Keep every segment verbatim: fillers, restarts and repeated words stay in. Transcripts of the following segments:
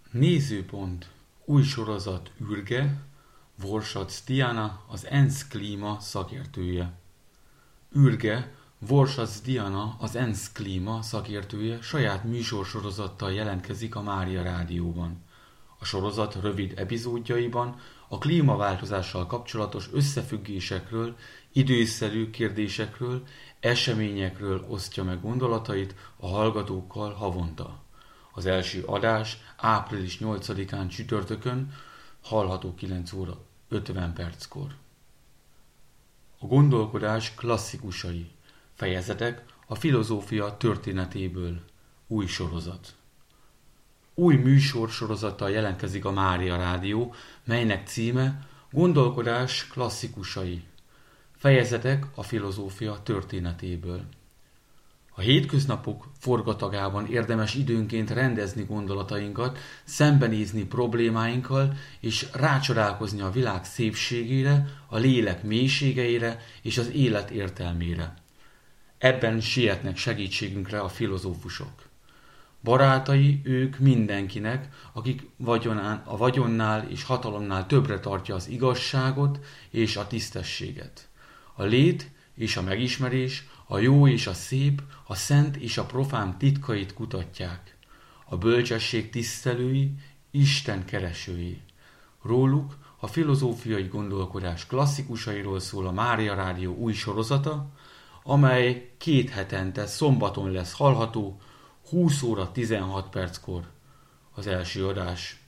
Nézőpont. Új sorozat ÜRGE, Vorsac Diana, az ENSZ klíma szakértője. ÜRGE, Vorsac Diana, az ENSZ klíma szakértője saját műsorsorozattal jelentkezik a Mária Rádióban. A sorozat rövid epizódjaiban a klímaváltozással kapcsolatos összefüggésekről, időszerű kérdésekről, eseményekről osztja meg gondolatait a hallgatókkal havonta. Az első adás április nyolcadikán csütörtökön hallható kilenc óra ötven perckor. A gondolkodás klasszikusai. Fejezetek a filozófia történetéből. Új sorozat. Új műsor sorozattal jelentkezik a Mária Rádió, melynek címe Gondolkodás klasszikusai. Fejezetek a filozófia történetéből. A hétköznapok forgatagában érdemes időnként rendezni gondolatainkat, szembenézni problémáinkkal, és rácsodálkozni a világ szépségére, a lélek mélységeire és az élet értelmére. Ebben sietnek segítségünkre a filozófusok. Barátai ők mindenkinek, akik vagyonán, a vagyonnál és hatalomnál többre tartja az igazságot és a tisztességet. A lét és a megismerés, a jó és a szép, a szent és a profán titkait kutatják. A bölcsesség tisztelői, Isten keresői. Róluk a filozófiai gondolkodás klasszikusairól szól a Mária Rádió új sorozata, amely két hetente szombaton lesz hallható, húsz óra tizenhat perckor az első adás.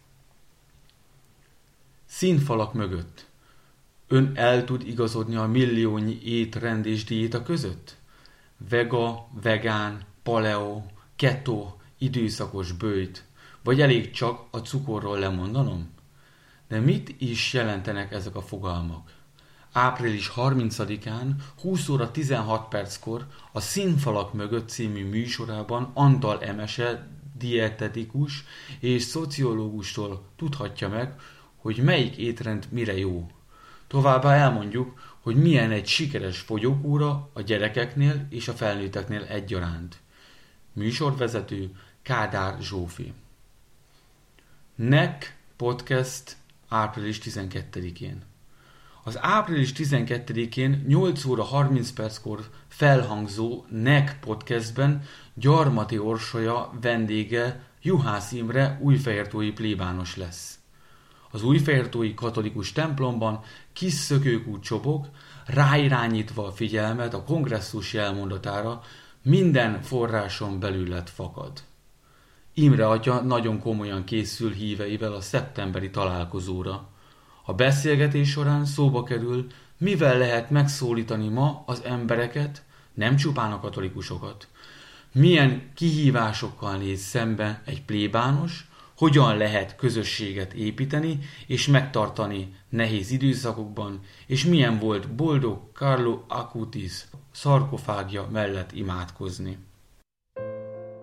Színfalak mögött. Ön el tud igazodni a milliónyi étrend és diéta között? Vega, vegán, paleo, keto, időszakos böjt, vagy elég csak a cukorról lemondanom? De mit is jelentenek ezek a fogalmak? április harmincadikán húsz óra tizenhat perckor a Színfalak mögött című műsorában Antal Emese dietetikus és szociológustól tudhatja meg, hogy melyik étrend mire jó. Továbbá elmondjuk, hogy milyen egy sikeres fogyókúra a gyerekeknél és a felnőtteknél egyaránt. Műsorvezető Kádár Zsófi. nek Podcast április tizenkettedikén. Az április tizenkettedikén nyolc óra harminc perckor felhangzó nek Podcastben Gyarmati Orsolya vendége Juhász Imre újfehértói plébános lesz. Az újfehértói katolikus templomban kis szökőkút csobog, ráirányítva a figyelmet a kongresszus jelmondatára, minden forráson belület fakad. Imre atya nagyon komolyan készül híveivel a szeptemberi találkozóra. A beszélgetés során szóba kerül, mivel lehet megszólítani ma az embereket, nem csupán a katolikusokat. Milyen kihívásokkal néz szembe egy plébános, hogyan lehet közösséget építeni és megtartani nehéz időszakokban, és milyen volt boldog Carlo Acutis szarkofágja mellett imádkozni.